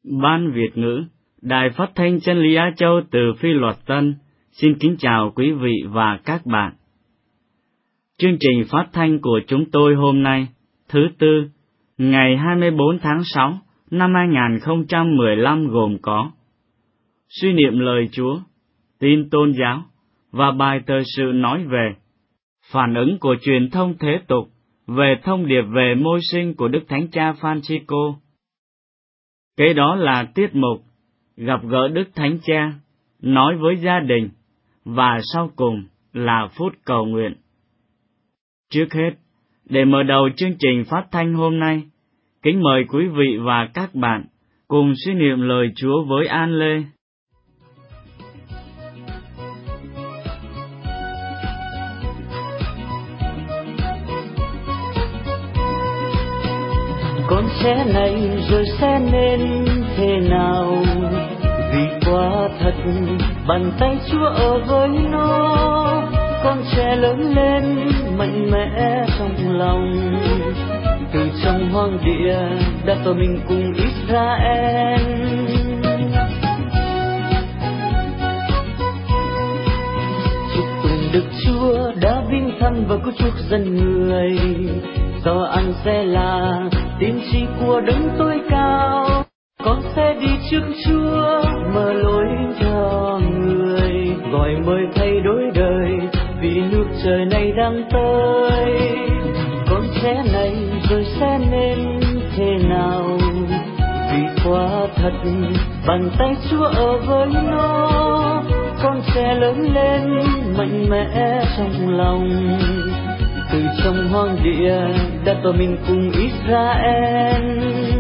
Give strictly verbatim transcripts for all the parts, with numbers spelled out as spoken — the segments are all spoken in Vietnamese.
Ban Việt ngữ, Đài Phát thanh Chân lý Á Châu từ Phi Luật Tân, xin kính chào quý vị và các bạn. Chương trình phát thanh của chúng tôi hôm nay, thứ Tư, ngày hai mươi bốn tháng sáu năm hai nghìn không trăm mười lăm gồm có suy niệm lời Chúa, tin tôn giáo và bài tờ sự nói về phản ứng của truyền thông thế tục về thông điệp về môi sinh của Đức Thánh Cha Francisco. Kế đó là tiết mục gặp gỡ Đức Thánh Cha, nói với gia đình, và sau cùng là phút cầu nguyện. Trước hết, để mở đầu chương trình phát thanh hôm nay, kính mời quý vị và các bạn cùng suy niệm lời Chúa với An Lê. Con sẽ này rồi sẽ nên thế nào, vì quả thật bàn tay Chúa ở với nó. Con sẽ lớn lên mạnh mẽ trong lòng, từ trong hoang địa đã tỏ mình cùng Israel. Chúc tụng Đức Chúa đã vinh thăng và cứu chuộc dân người, do ăn sẽ là tiên tri của Đấng tối cao. Con sẽ đi trước Chúa mở lối cho người, gọi mời thay đổi đời vì nước trời này đang tới. Con sẽ này rồi sẽ nên thế nào, vì quả thật bàn tay Chúa ở với nó. Con sẽ lớn lên mạnh mẽ trong lòng, từ trong hoang địa đã tỏ mình cùng Israel.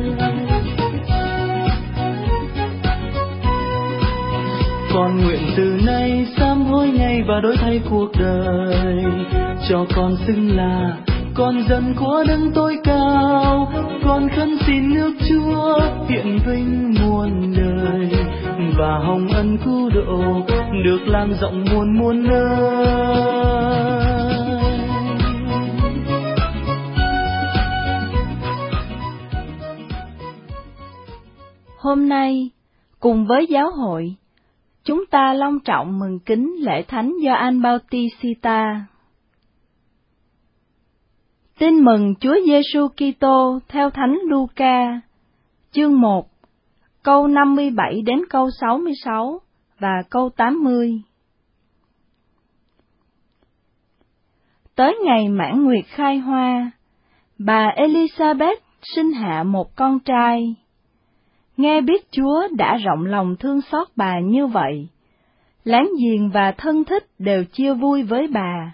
Con nguyện từ nay sám hối ngay và đổi thay cuộc đời, cho con xưng là con dân của Đấng tối cao. Con khấn xin nước Chúa hiện vinh muôn đời, và hồng ân cứu độ được lan rộng muôn muôn nơi. Hôm nay, cùng với giáo hội, chúng ta long trọng mừng kính lễ Thánh Gioan Bautista. Tin mừng Chúa Giêsu Kitô theo Thánh Luca, chương một, câu năm mươi bảy đến câu sáu mươi sáu và câu tám mươi. Tới ngày mãn nguyệt khai hoa, bà Elizabeth sinh hạ một con trai. Nghe biết Chúa đã rộng lòng thương xót bà như vậy, láng giềng và thân thích đều chia vui với bà.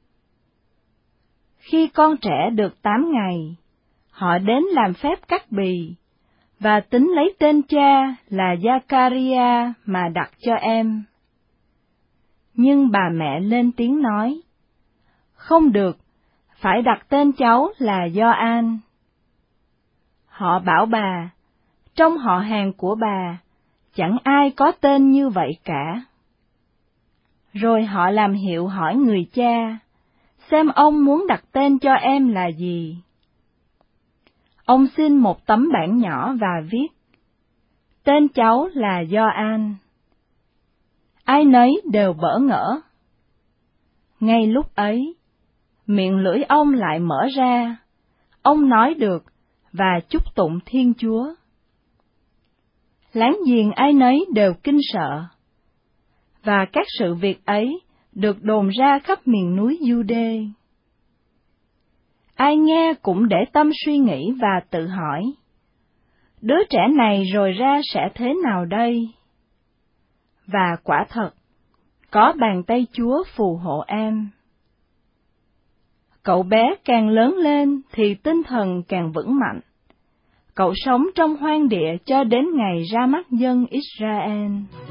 Khi con trẻ được tám ngày, họ đến làm phép cắt bì, và tính lấy tên cha là Gia-ca-ri-a mà đặt cho em. Nhưng bà mẹ lên tiếng nói, không được, phải đặt tên cháu là Gioan. Họ bảo bà, trong họ hàng của bà, chẳng ai có tên như vậy cả. Rồi họ làm hiệu hỏi người cha, xem ông muốn đặt tên cho em là gì. Ông xin một tấm bảng nhỏ và viết, tên cháu là Gioan. Ai nấy đều bỡ ngỡ. Ngay lúc ấy, miệng lưỡi ông lại mở ra, ông nói được và chúc tụng Thiên Chúa. Láng giềng ai nấy đều kinh sợ, và các sự việc ấy được đồn ra khắp miền núi Giu-đê. Ai nghe cũng để tâm suy nghĩ và tự hỏi, đứa trẻ này rồi ra sẽ thế nào đây? Và quả thật, có bàn tay Chúa phù hộ em. Cậu bé càng lớn lên thì tinh thần càng vững mạnh. Cậu sống trong hoang địa cho đến ngày ra mắt dân Israel.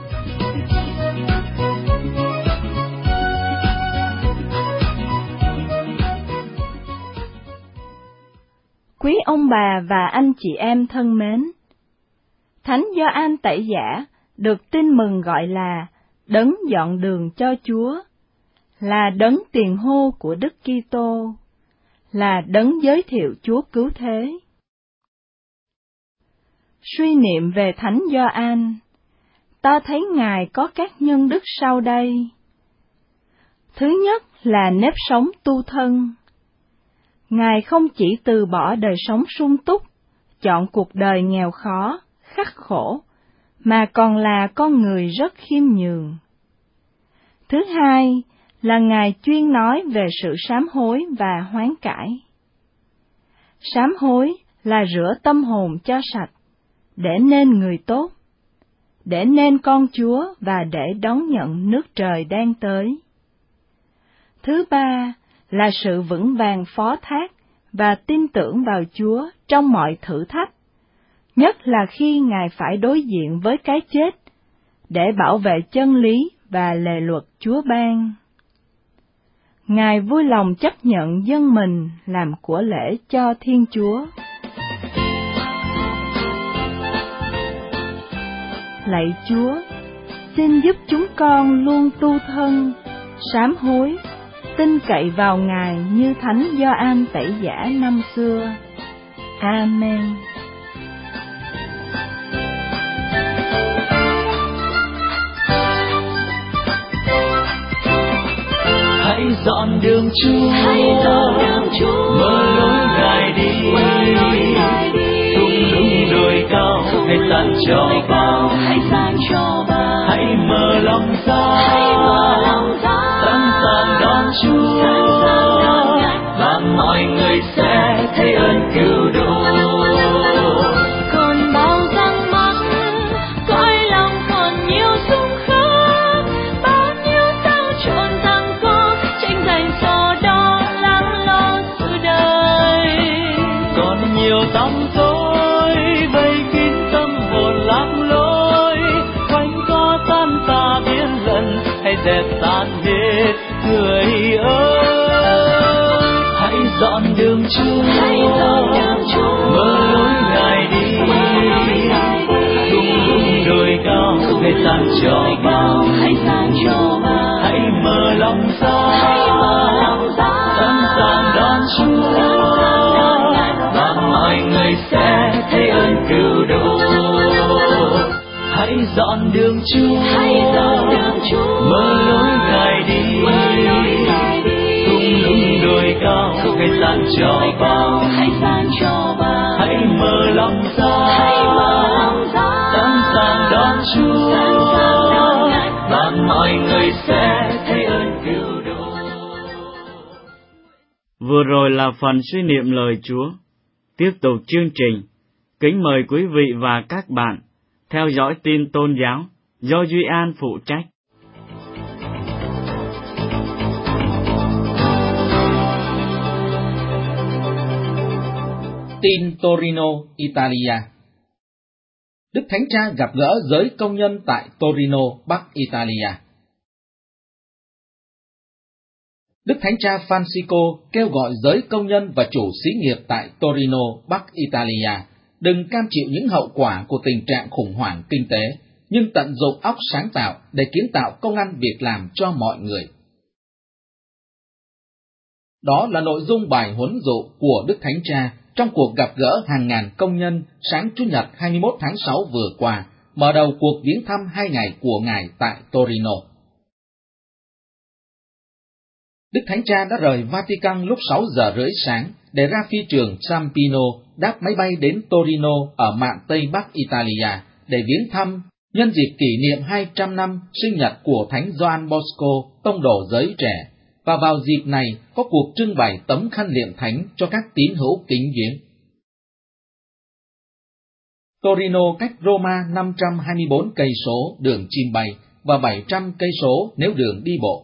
Quý ông bà và anh chị em thân mến, Thánh Gioan Tẩy Giả được tin mừng gọi là Đấng dọn đường cho Chúa, là Đấng tiền hô của Đức Kitô, là Đấng giới thiệu Chúa cứu thế. suy niệm về Thánh Gioan, ta thấy Ngài có các nhân đức sau đây. Thứ nhất là nếp sống tu thân. Ngài không chỉ từ bỏ đời sống sung túc, chọn cuộc đời nghèo khó, khắc khổ, mà còn là con người rất khiêm nhường. Thứ hai là Ngài chuyên nói về sự sám hối và hoán cải. Sám hối là rửa tâm hồn cho sạch, để nên người tốt, để nên con Chúa và để đón nhận nước trời đang tới. Thứ ba là sự vững vàng phó thác và tin tưởng vào Chúa trong mọi thử thách, nhất là khi Ngài phải đối diện với cái chết, để bảo vệ chân lý và lề luật Chúa ban. Ngài vui lòng chấp nhận dân mình làm của lễ cho Thiên Chúa. Lạy Chúa, xin giúp chúng con luôn tu thân, sám hối, tin cậy vào Ngài như Thánh Gioan Tẩy Giả năm xưa. Amen. Hãy dọn đường Chúa, hãy dọn đường Chúa, mở lối Ngài đi, tung lưng đồi cao, hãy san cho bao, hãy san cho bao, hãy mở lòng ra, hãy mở lòng ra, sẵn sàng đón Chúa, sẵn sàng đón Ngài, và mọi người sẽ thấy ơn cứu độ. Còn bao răng mắc, cõi lòng còn nhiều xung khắc, bao nhiêu sao trộn rằng có tranh giành so đo lắng lo sự đời. Còn nhiều tăm tối vây kín tâm hồn lạc lối, quanh co tan tà biến lần, hãy dẹp tan hết người ơi. Hãy dọn đường Chúa, hãy dọn đường Chúa, mở lối Ngài đi, tung lưng đồi cao, hãy san cho bao, hãy san cho bao, hãy mở lòng ra, hãy mở lòng ra, sẵn sàng đón Chúa, và mọi người sẽ thấy ơn cứu độ. Hãy dọn đường Chúa, hãy dọn đường Chúa, mở lối Ngài đi, tung lưng đồi cao, hãy san cho bao, hãy san cho bao, hãy mở lòng ra, hãy mở lòng ra, sẵn sàng đón Chúa, sẵn sàng đón Ngài, và mọi người sẽ thấy ơn cứu độ. Vừa rồi là phần suy niệm lời Chúa. Tiếp tục chương trình, kính mời quý vị và các bạn theo dõi tin tôn giáo do Duy An phụ trách. Tin Torino, Italia. Đức Thánh Cha gặp gỡ giới công nhân tại Torino, Bắc Italia. Đức Thánh Cha Francisco kêu gọi giới công nhân và chủ xí nghiệp tại Torino, Bắc Italia đừng cam chịu những hậu quả của tình trạng khủng hoảng kinh tế, nhưng tận dụng óc sáng tạo để kiến tạo công ăn việc làm cho mọi người. Đó là nội dung bài huấn dụ của Đức Thánh Cha trong cuộc gặp gỡ hàng ngàn công nhân sáng Chủ nhật hai mươi mốt tháng sáu vừa qua, mở đầu cuộc viếng thăm hai ngày của Ngài tại Torino. Đức Thánh Cha đã rời Vatican lúc sáu giờ rưỡi sáng để ra phi trường Ciampino đáp máy bay đến Torino ở mạn Tây Bắc Italia để viếng thăm nhân dịp kỷ niệm hai trăm năm sinh nhật của Thánh Gioan Bosco, tông đồ giới trẻ, và vào dịp này có cuộc trưng bày tấm khăn liệm thánh cho các tín hữu kính viếng. Torino cách Roma năm trăm hai mươi bốn cây số đường chim bay và bảy trăm cây số nếu đường đi bộ.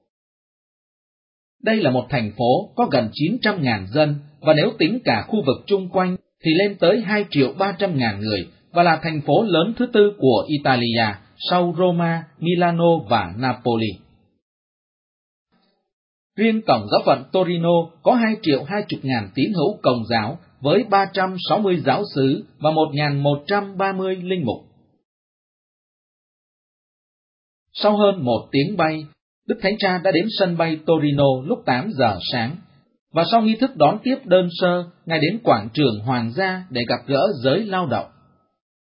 Đây là một thành phố có gần chín trăm ngàn dân, và nếu tính cả khu vực chung quanh thì lên tới hai triệu ba trăm ngàn người, và là thành phố lớn thứ tư của Italia sau Roma, Milano và Napoli. Riêng Tổng giáo phận Torino có hai triệu hai mươi ngàn tín hữu Công giáo với ba trăm sáu mươi giáo xứ và một nghìn một trăm ba mươi linh mục. Sau hơn một tiếng bay, Đức Thánh Cha đã đến sân bay Torino lúc tám giờ sáng, và sau nghi thức đón tiếp đơn sơ, Ngài đến quảng trường Hoàng gia để gặp gỡ giới lao động.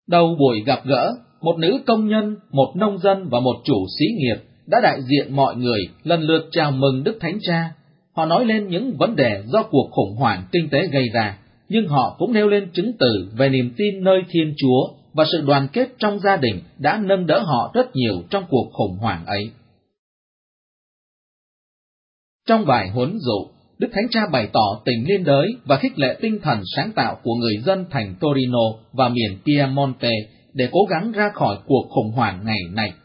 Đầu buổi gặp gỡ, một nữ công nhân, một nông dân và một chủ xí nghiệp đã đại diện mọi người lần lượt chào mừng Đức Thánh Cha. Họ nói lên những vấn đề do cuộc khủng hoảng kinh tế gây ra, nhưng họ cũng nêu lên chứng từ về niềm tin nơi Thiên Chúa và sự đoàn kết trong gia đình đã nâng đỡ họ rất nhiều trong cuộc khủng hoảng ấy. Trong bài huấn dụ, Đức Thánh Cha bày tỏ tình liên đới và khích lệ tinh thần sáng tạo của người dân thành Torino và miền Piemonte để cố gắng ra khỏi cuộc khủng hoảng ngày nay.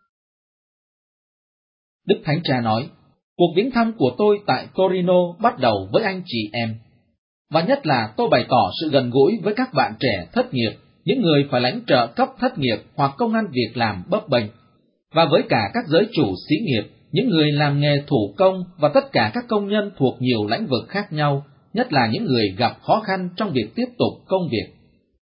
Đức Thánh Cha nói, cuộc viếng thăm của tôi tại Torino bắt đầu với anh chị em, và nhất là tôi bày tỏ sự gần gũi với các bạn trẻ thất nghiệp, những người phải lãnh trợ cấp thất nghiệp hoặc công ăn việc làm bấp bênh, và với cả các giới chủ xí nghiệp, những người làm nghề thủ công và tất cả các công nhân thuộc nhiều lĩnh vực khác nhau, nhất là những người gặp khó khăn trong việc tiếp tục công việc.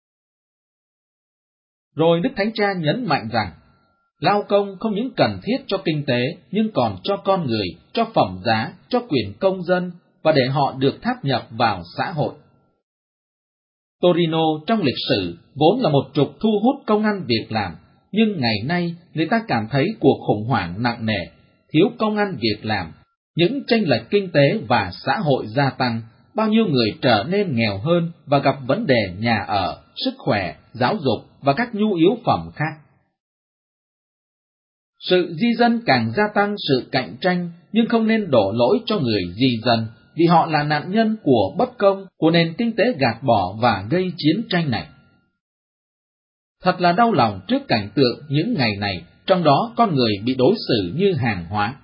Rồi Đức Thánh Cha nhấn mạnh rằng, lao công không những cần thiết cho kinh tế, nhưng còn cho con người, cho phẩm giá, cho quyền công dân, và để họ được tháp nhập vào xã hội. Torino trong lịch sử vốn là một trục thu hút công ăn việc làm, nhưng ngày nay người ta cảm thấy cuộc khủng hoảng nặng nề, thiếu công ăn việc làm, những chênh lệch kinh tế và xã hội gia tăng, bao nhiêu người trở nên nghèo hơn và gặp vấn đề nhà ở, sức khỏe, giáo dục và các nhu yếu phẩm khác. Sự di dân càng gia tăng sự cạnh tranh, nhưng không nên đổ lỗi cho người di dân, vì họ là nạn nhân của bất công, của nền kinh tế gạt bỏ và gây chiến tranh này. Thật là đau lòng trước cảnh tượng những ngày này, trong đó con người bị đối xử như hàng hóa.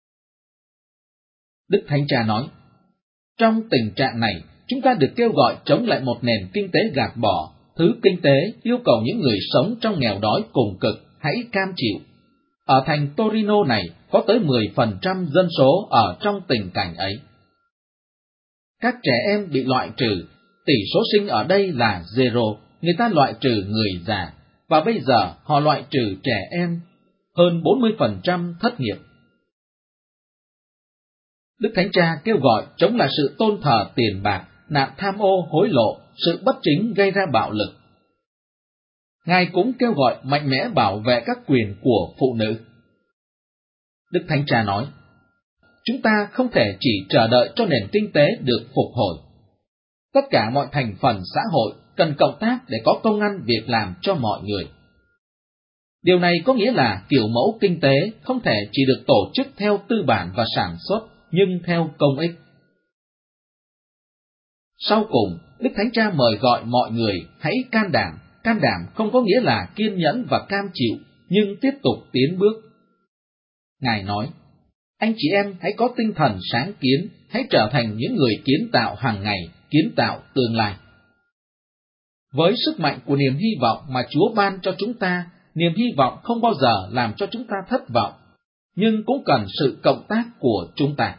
Đức Thánh Cha nói, trong tình trạng này, chúng ta được kêu gọi chống lại một nền kinh tế gạt bỏ, thứ kinh tế yêu cầu những người sống trong nghèo đói cùng cực hãy cam chịu. Ở thành Torino này có tới mười phần trăm dân số ở trong tình cảnh ấy. Các trẻ em bị loại trừ, tỷ số sinh ở đây là zero, người ta loại trừ người già, và bây giờ họ loại trừ trẻ em, hơn bốn mươi phần trăm thất nghiệp. Đức Thánh Cha kêu gọi chống lại sự tôn thờ tiền bạc, nạn tham ô hối lộ, sự bất chính gây ra bạo lực. Ngài cũng kêu gọi mạnh mẽ bảo vệ các quyền của phụ nữ. Đức Thánh Cha nói, chúng ta không thể chỉ chờ đợi cho nền kinh tế được phục hồi. Tất cả mọi thành phần xã hội cần cộng tác để có công ăn việc làm cho mọi người. Điều này có nghĩa là kiểu mẫu kinh tế không thể chỉ được tổ chức theo tư bản và sản xuất, nhưng theo công ích. Sau cùng, Đức Thánh Cha mời gọi mọi người hãy can đảm. Can đảm không có nghĩa là kiên nhẫn và cam chịu, nhưng tiếp tục tiến bước. Ngài nói, anh chị em hãy có tinh thần sáng kiến, hãy trở thành những người kiến tạo hàng ngày, kiến tạo tương lai. Với sức mạnh của niềm hy vọng mà Chúa ban cho chúng ta, niềm hy vọng không bao giờ làm cho chúng ta thất vọng, nhưng cũng cần sự cộng tác của chúng ta.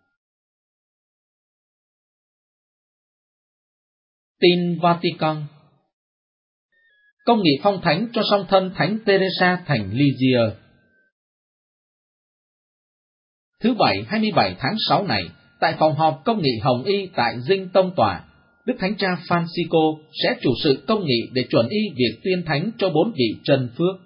Tin Vatican. Công nghị phong thánh cho song thân Thánh Teresa thành Lisieux. Thứ Bảy hai mươi bảy tháng sáu này, tại phòng họp công nghị Hồng Y tại Dinh Tông Tòa, Đức Thánh Cha Francisco sẽ chủ sự công nghị để chuẩn y việc tuyên thánh cho bốn vị chân phước.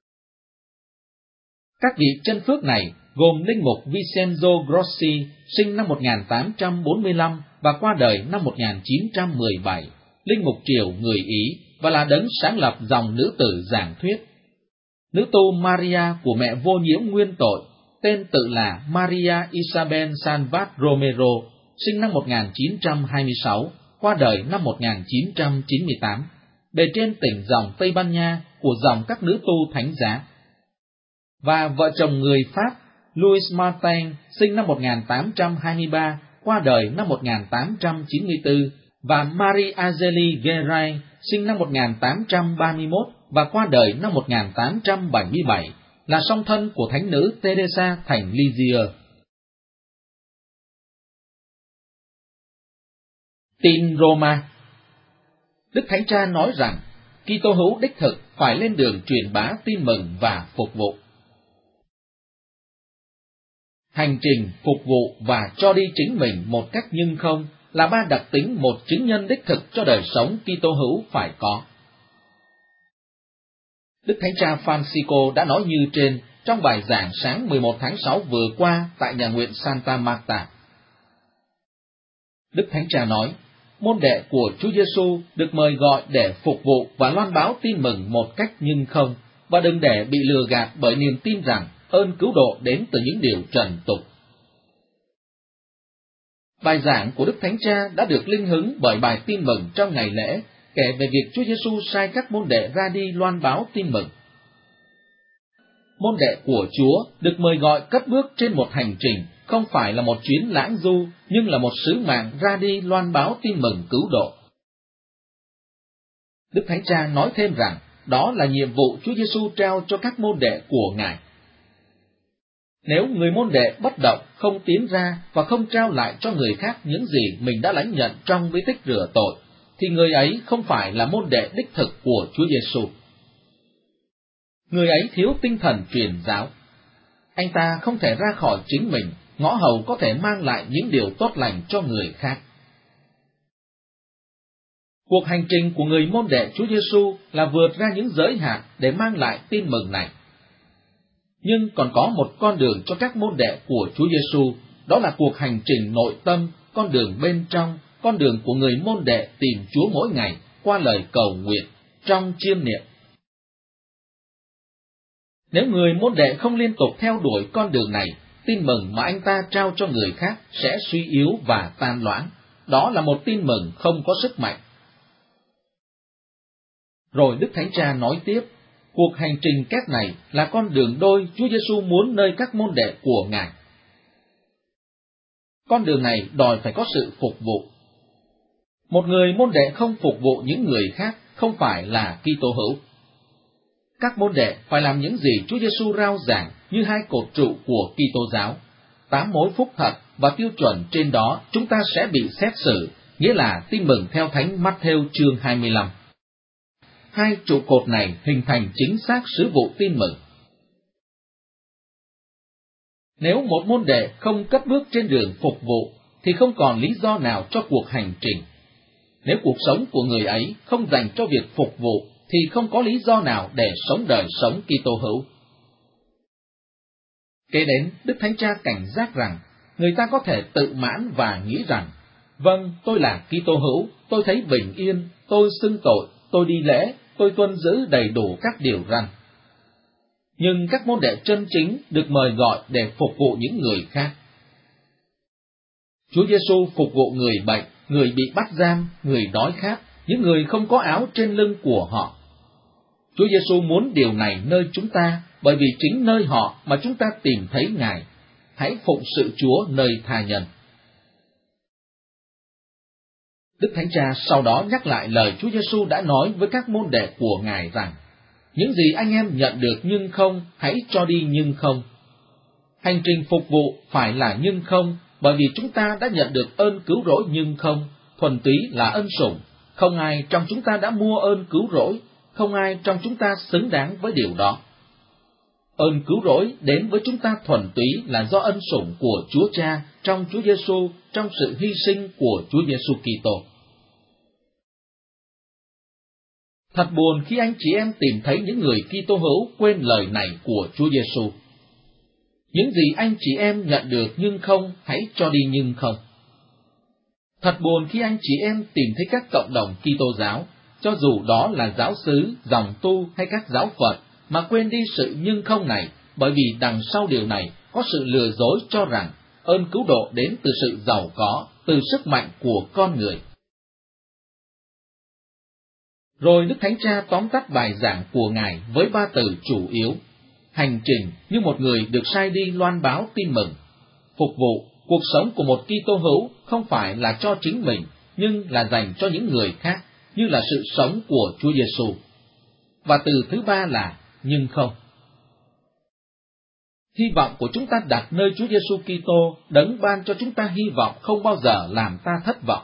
Các vị chân phước này gồm linh mục Vincenzo Grossi, sinh năm một nghìn tám trăm bốn mươi lăm và qua đời năm một nghìn chín trăm mười bảy, linh mục Triều người Ý và là đấng sáng lập dòng nữ tử giảng thuyết. Nữ tu Maria của mẹ vô nhiễm nguyên tội, tên tự là Maria Isabel Salvat Romero, sinh năm một nghìn chín trăm hai mươi sáu, qua đời năm một nghìn chín trăm chín mươi tám, bề trên tỉnh dòng Tây Ban Nha của dòng các nữ tu thánh giá. Và vợ chồng người Pháp Louis Martin, sinh năm một nghìn tám trăm hai mươi ba, qua đời năm một nghìn tám trăm chín mươi tư, và Marie Angélique Guérin, sinh năm một nghìn tám trăm ba mươi mốt và qua đời năm một nghìn tám trăm bảy mươi bảy, là song thân của thánh nữ Teresa thành Lisieux. Tin Roma. Đức Thánh Cha nói rằng Kitô hữu đích thực phải lên đường truyền bá tin mừng và phục vụ. Hành trình phục vụ và cho đi chính mình một cách nhưng không là ba đặc tính một chứng nhân đích thực cho đời sống Kitô hữu phải có. Đức Thánh Cha Francisco đã nói như trên trong bài giảng sáng mười một tháng sáu vừa qua tại nhà nguyện Santa Marta. Đức Thánh Cha nói, môn đệ của Chúa Giêsu được mời gọi để phục vụ và loan báo tin mừng một cách nhưng không, và đừng để bị lừa gạt bởi niềm tin rằng ơn cứu độ đến từ những điều trần tục. Bài giảng của Đức Thánh Cha đã được linh hứng bởi bài tin mừng trong ngày lễ, kể về việc Chúa Giêsu sai các môn đệ ra đi loan báo tin mừng. Môn đệ của Chúa được mời gọi cất bước trên một hành trình, không phải là một chuyến lãng du, nhưng là một sứ mạng ra đi loan báo tin mừng cứu độ. Đức Thánh Cha nói thêm rằng, đó là nhiệm vụ Chúa Giêsu trao cho các môn đệ của Ngài. Nếu người môn đệ bất động, không tiến ra và không trao lại cho người khác những gì mình đã lãnh nhận trong bí tích rửa tội, thì người ấy không phải là môn đệ đích thực của Chúa Giêsu. Người ấy thiếu tinh thần truyền giáo. Anh ta không thể ra khỏi chính mình, ngõ hầu có thể mang lại những điều tốt lành cho người khác. Cuộc hành trình của người môn đệ Chúa Giêsu là vượt ra những giới hạn để mang lại tin mừng này. Nhưng còn có một con đường cho các môn đệ của Chúa Giêsu, đó là cuộc hành trình nội tâm, con đường bên trong, con đường của người môn đệ tìm Chúa mỗi ngày qua lời cầu nguyện, trong chiêm niệm. Nếu người môn đệ không liên tục theo đuổi con đường này, tin mừng mà anh ta trao cho người khác sẽ suy yếu và tan loãng. Đó là một tin mừng không có sức mạnh. Rồi Đức Thánh Cha nói tiếp, cuộc hành trình kép này là con đường đôi Chúa Giêsu muốn nơi các môn đệ của Ngài. Con đường này đòi phải có sự phục vụ. Một người môn đệ không phục vụ những người khác không phải là Kitô hữu. Các môn đệ phải làm những gì Chúa Giêsu rao giảng như hai cột trụ của Kitô giáo, tám mối phúc thật, và tiêu chuẩn trên đó chúng ta sẽ bị xét xử, nghĩa là tin mừng theo Thánh Mát-thêu chương hai mươi lăm. Hai trụ cột này hình thành chính xác sứ vụ tin mừng. Nếu một môn đệ không cất bước trên đường phục vụ, thì không còn lý do nào cho cuộc hành trình. Nếu cuộc sống của người ấy không dành cho việc phục vụ, thì không có lý do nào để sống đời sống Kitô hữu. Kế đến, Đức Thánh Cha cảnh giác rằng, người ta có thể tự mãn và nghĩ rằng, vâng, tôi là Kitô hữu, tôi thấy bình yên, tôi xưng tội, tôi đi lễ, tôi tuân giữ đầy đủ các điều răn. Nhưng các môn đệ chân chính được mời gọi để phục vụ những người khác. Chúa Giêsu phục vụ người bệnh, người bị bắt giam, người đói khát, những người không có áo trên lưng của họ. Chúa Giêsu muốn điều này nơi chúng ta, bởi vì chính nơi họ mà chúng ta tìm thấy Ngài. Hãy phụng sự Chúa nơi tha nhân. Đức Thánh Cha sau đó nhắc lại lời Chúa Giêsu đã nói với các môn đệ của Ngài rằng, những gì anh em nhận được nhưng không, hãy cho đi nhưng không. Hành trình phục vụ phải là nhưng không, bởi vì chúng ta đã nhận được ơn cứu rỗi nhưng không, thuần túy là ân sủng. Không ai trong chúng ta đã mua ơn cứu rỗi, không ai trong chúng ta xứng đáng với điều đó. Ơn cứu rỗi đến với chúng ta thuần túy là do ân sủng của Chúa Cha trong Chúa Giêsu, trong sự hy sinh của Chúa Giêsu Kitô. Thật buồn khi anh chị em tìm thấy những người Kitô hữu quên lời này của Chúa Giêsu. Những gì anh chị em nhận được nhưng không, hãy cho đi nhưng không. Thật buồn khi anh chị em tìm thấy các cộng đồng Kitô giáo, cho dù đó là giáo xứ, dòng tu hay các giáo Phật, mà quên đi sự nhưng không này, bởi vì đằng sau điều này có sự lừa dối cho rằng ơn cứu độ đến từ sự giàu có, từ sức mạnh của con người. Rồi Đức Thánh Cha tóm tắt bài giảng của Ngài với ba từ chủ yếu: hành trình như một người được sai đi loan báo tin mừng, phục vụ. Cuộc sống của một Kitô hữu không phải là cho chính mình, nhưng là dành cho những người khác, như là sự sống của Chúa Giêsu. Và từ thứ ba là nhưng không. Hy vọng của chúng ta đặt nơi Chúa Giêsu Kitô, đấng ban cho chúng ta hy vọng không bao giờ làm ta thất vọng.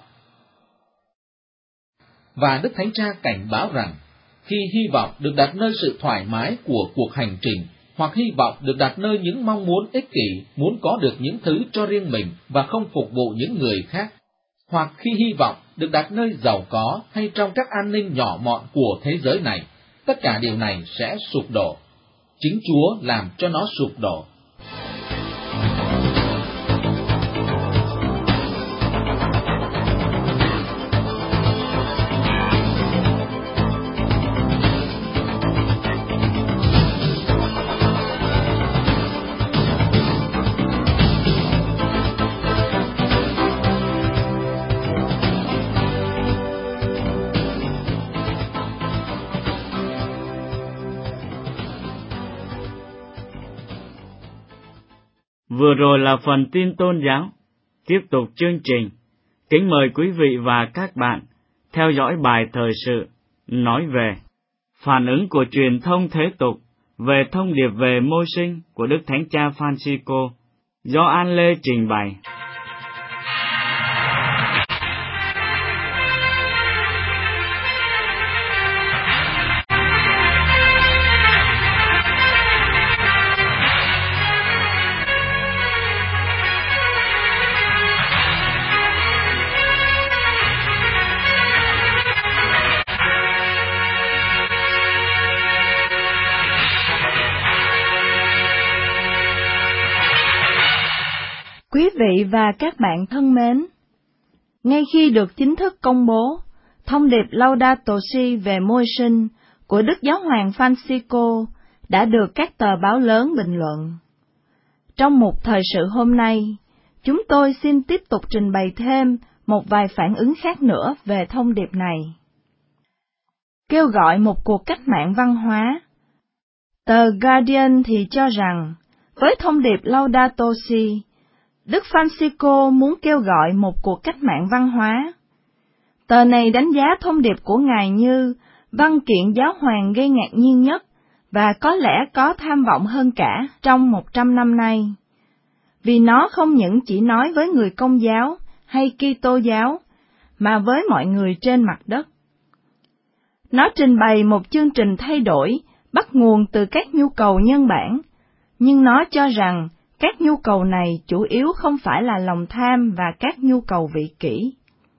Và Đức Thánh Cha cảnh báo rằng, khi hy vọng được đặt nơi sự thoải mái của cuộc hành trình, hoặc hy vọng được đặt nơi những mong muốn ích kỷ, muốn có được những thứ cho riêng mình và không phục vụ những người khác, hoặc khi hy vọng được đặt nơi giàu có hay trong các an ninh nhỏ mọn của thế giới này, tất cả điều này sẽ sụp đổ. Chính Chúa làm cho nó sụp đổ. Vừa rồi là phần tin tôn giáo. Tiếp tục chương trình, kính mời quý vị và các bạn theo dõi bài thời sự nói về phản ứng của truyền thông thế tục về thông điệp về môi sinh của Đức Thánh Cha Francisco do An Lê trình bày. Quý vị và các bạn thân mến, ngay khi được chính thức công bố, thông điệp Laudato Si về môi sinh của Đức Giáo hoàng Francisco đã được các tờ báo lớn bình luận. Trong mục thời sự hôm nay, chúng tôi xin tiếp tục trình bày thêm một vài phản ứng khác nữa về thông điệp này. Kêu gọi một cuộc cách mạng văn hóa. Tờ Guardian thì cho rằng, với thông điệp Laudato Si, Đức Francisco muốn kêu gọi một cuộc cách mạng văn hóa. Tờ này đánh giá thông điệp của Ngài như văn kiện giáo hoàng gây ngạc nhiên nhất và có lẽ có tham vọng hơn cả trong một trăm năm nay. Vì nó không những chỉ nói với người Công giáo hay Kitô giáo, mà với mọi người trên mặt đất. Nó trình bày một chương trình thay đổi bắt nguồn từ các nhu cầu nhân bản, nhưng nó cho rằng các nhu cầu này chủ yếu không phải là lòng tham và các nhu cầu vị kỷ.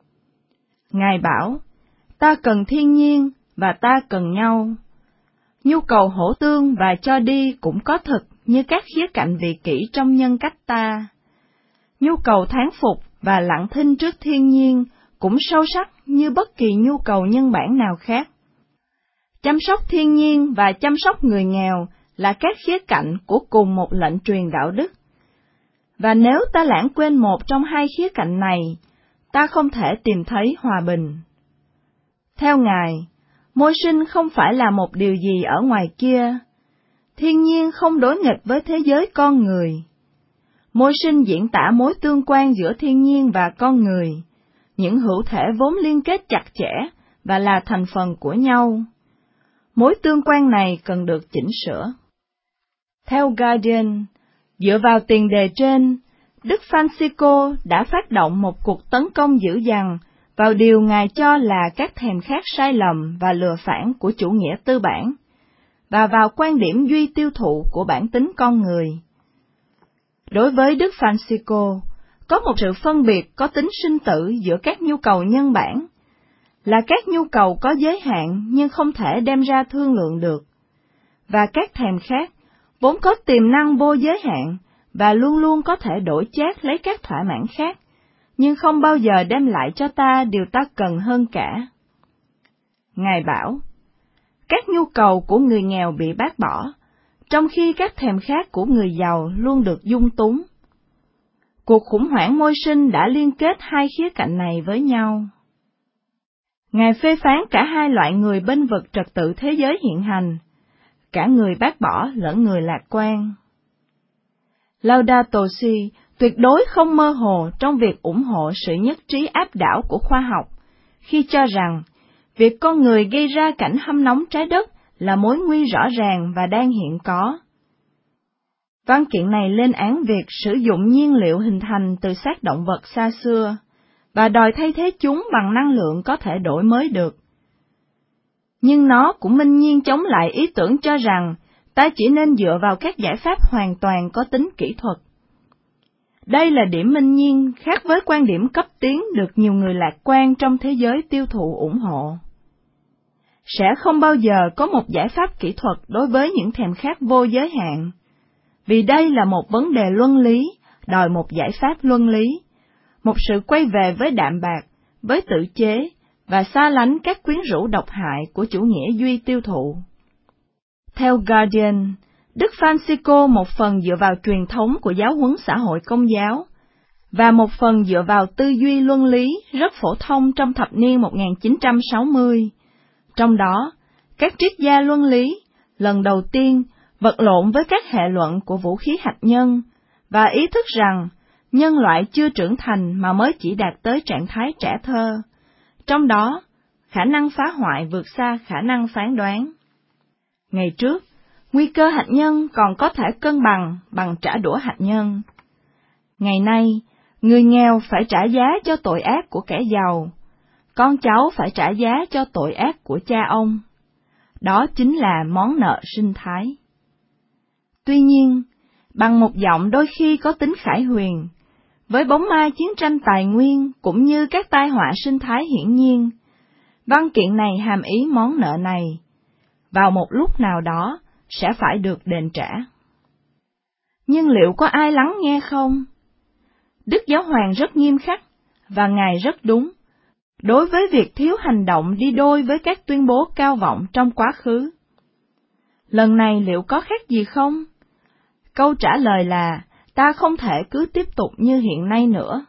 Ngài bảo, ta cần thiên nhiên và ta cần nhau. Nhu cầu hỗ tương và cho đi cũng có thực như các khía cạnh vị kỷ trong nhân cách ta. Nhu cầu thán phục và lặng thinh trước thiên nhiên cũng sâu sắc như bất kỳ nhu cầu nhân bản nào khác. Chăm sóc thiên nhiên và chăm sóc người nghèo là các khía cạnh của cùng một lệnh truyền đạo đức. Và nếu ta lãng quên một trong hai khía cạnh này, ta không thể tìm thấy hòa bình. Theo Ngài, môi sinh không phải là một điều gì ở ngoài kia. Thiên nhiên không đối nghịch với thế giới con người. Môi sinh diễn tả mối tương quan giữa thiên nhiên và con người, những hữu thể vốn liên kết chặt chẽ và là thành phần của nhau. Mối tương quan này cần được chỉnh sửa. Theo Guardian, dựa vào tiền đề trên, Đức Francisco đã phát động một cuộc tấn công dữ dằn vào điều Ngài cho là các thèm khát sai lầm và lừa phản của chủ nghĩa tư bản, và vào quan điểm duy tiêu thụ của bản tính con người. Đối với Đức Francisco, có một sự phân biệt có tính sinh tử giữa các nhu cầu nhân bản, là các nhu cầu có giới hạn nhưng không thể đem ra thương lượng được, và các thèm khát vốn có tiềm năng vô giới hạn và luôn luôn có thể đổi chác lấy các thỏa mãn khác, nhưng không bao giờ đem lại cho ta điều ta cần hơn cả. Ngài bảo, các nhu cầu của người nghèo bị bác bỏ, trong khi các thèm khát của người giàu luôn được dung túng. Cuộc khủng hoảng môi sinh đã liên kết hai khía cạnh này với nhau. Ngài phê phán cả hai loại người bênh vực trật tự thế giới hiện hành, cả người bác bỏ lẫn người lạc quan. Laudato Si tuyệt đối không mơ hồ trong việc ủng hộ sự nhất trí áp đảo của khoa học, khi cho rằng việc con người gây ra cảnh hâm nóng trái đất là mối nguy rõ ràng và đang hiện có. Văn kiện này lên án việc sử dụng nhiên liệu hình thành từ xác động vật xa xưa, và đòi thay thế chúng bằng năng lượng có thể đổi mới được. Nhưng nó cũng minh nhiên chống lại ý tưởng cho rằng ta chỉ nên dựa vào các giải pháp hoàn toàn có tính kỹ thuật. Đây là điểm minh nhiên khác với quan điểm cấp tiến được nhiều người lạc quan trong thế giới tiêu thụ ủng hộ. sẽ không bao giờ có một giải pháp kỹ thuật đối với những thèm khát vô giới hạn, vì đây là một vấn đề luân lý, đòi một giải pháp luân lý, một sự quay về với đạm bạc, với tự chế, và xa lánh các quyến rũ độc hại của chủ nghĩa duy tiêu thụ. Theo Guardian, Đức Francisco một phần dựa vào truyền thống của giáo huấn xã hội công giáo, và một phần dựa vào tư duy luân lý rất phổ thông trong thập niên một nghìn chín trăm sáu mươi. Trong đó, các triết gia luân lý lần đầu tiên vật lộn với các hệ luận của vũ khí hạt nhân, và ý thức rằng nhân loại chưa trưởng thành mà mới chỉ đạt tới trạng thái trẻ thơ, trong đó khả năng phá hoại vượt xa khả năng phán đoán. Ngày trước, nguy cơ hạt nhân còn có thể cân bằng bằng trả đũa hạt nhân. Ngày nay, người nghèo phải trả giá cho tội ác của kẻ giàu, con cháu phải trả giá cho tội ác của cha ông. Đó chính là món nợ sinh thái. Tuy nhiên, bằng một giọng đôi khi có tính khải huyền, với bóng ma chiến tranh tài nguyên cũng như các tai họa sinh thái hiển nhiên, văn kiện này hàm ý món nợ này, vào một lúc nào đó, sẽ phải được đền trả. Nhưng liệu có ai lắng nghe không? Đức Giáo Hoàng rất nghiêm khắc, và Ngài rất đúng, đối với việc thiếu hành động đi đôi với các tuyên bố cao vọng trong quá khứ. Lần này liệu có khác gì không? Câu trả lời là, ta không thể cứ tiếp tục như hiện nay nữa.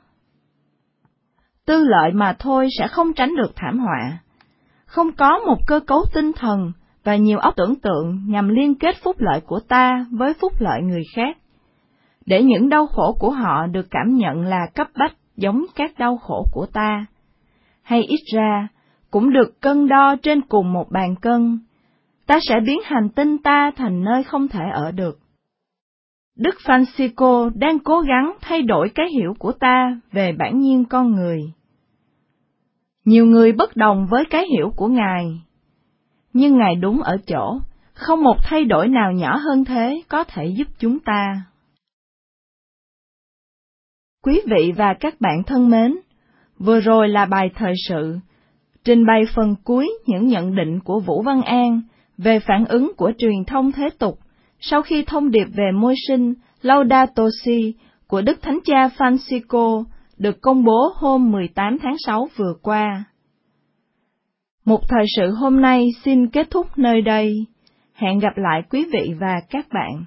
Tư lợi mà thôi sẽ không tránh được thảm họa. Không có một cơ cấu tinh thần và nhiều óc tưởng tượng nhằm liên kết phúc lợi của ta với phúc lợi người khác, để những đau khổ của họ được cảm nhận là cấp bách giống các đau khổ của ta, hay ít ra cũng được cân đo trên cùng một bàn cân. Ta sẽ biến hành tinh ta thành nơi không thể ở được. Đức Francisco đang cố gắng thay đổi cái hiểu của ta về bản nhiên con người. Nhiều người bất đồng với cái hiểu của Ngài, nhưng Ngài đúng ở chỗ, không một thay đổi nào nhỏ hơn thế có thể giúp chúng ta. Quý vị và các bạn thân mến, vừa rồi là bài thời sự, trình bày phần cuối những nhận định của Vũ Văn An về phản ứng của truyền thông thế tục sau khi thông điệp về môi sinh Laudato Si của Đức Thánh Cha Francisco được công bố hôm mười tám tháng sáu vừa qua. Một thời sự hôm nay xin kết thúc nơi đây. Hẹn gặp lại quý vị và các bạn.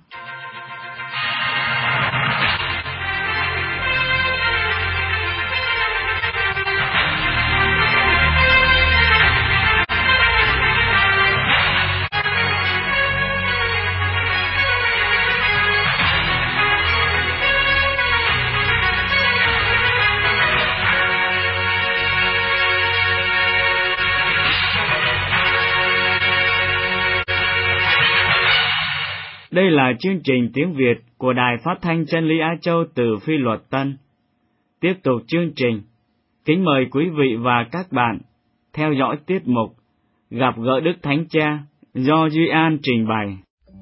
Đây là chương trình tiếng Việt của Đài Phát thanh Chân lý Á Châu từ Phi Luật Tân. Tiếp tục chương trình, kính mời quý vị và các bạn theo dõi tiết mục Gặp gỡ Đức Thánh Cha do Duy An trình bày.